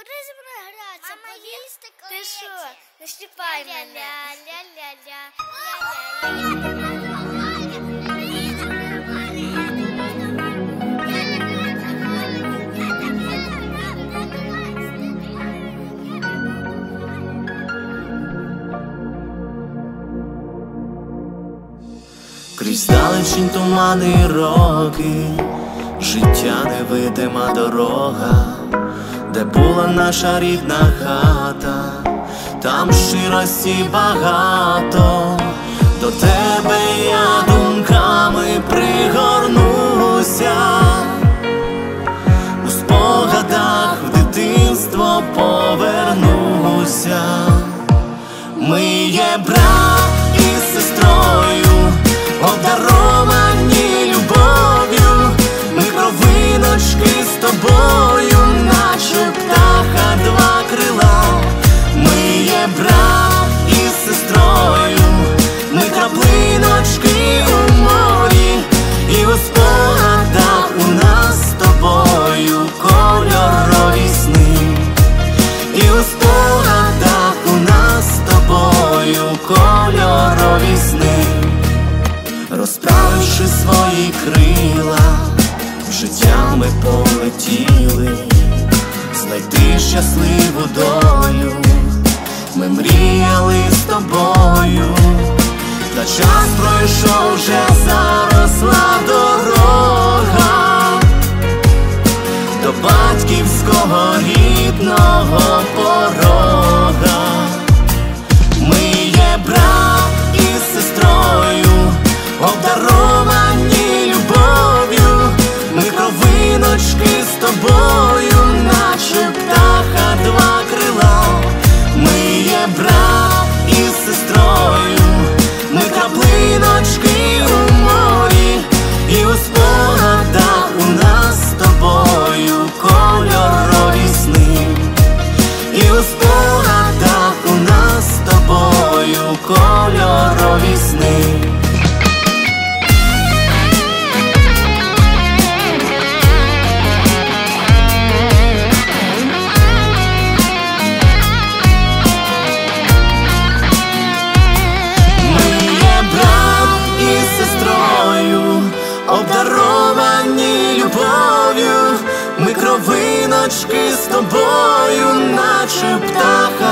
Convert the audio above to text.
Ходи зі мною гратися, Мама, їсти Ти кориці. що? Не щипай мене. Крізь далечінь тумани й роки, життя невидима дорога, де була наша рідна хата, там щирості багато. До тебе я думками пригорнуся, у спогадах в дитинство повернуся. Ми є брат із сестрою, обдаровані любов'ю, ми кровиночки з тобою, наче птаха два крила. Ми є брат із сестрою, ми краплиночки у морі, і у спогадах у нас з тобою кольорові сни, і у спогадах у нас з тобою кольорові сни. Розправивши свої крила, в життя ми полетіли, знайти щасливу долю ми мріяли з тобою. Та час пройшов, вже заросла дорога до батьківського рідного порога. Ми є брат із сестрою, обдаровані любов'ю, ми кровиночки з тобою, наче птаха два крила. Ми є брат із сестрою, ми краплиночки у морі, і у спогадах у нас з тобою кольорові сни, і у спогадах у нас з тобою кольорові сни. Обдаровані любов'ю, ми кровиночки з тобою, наче птаха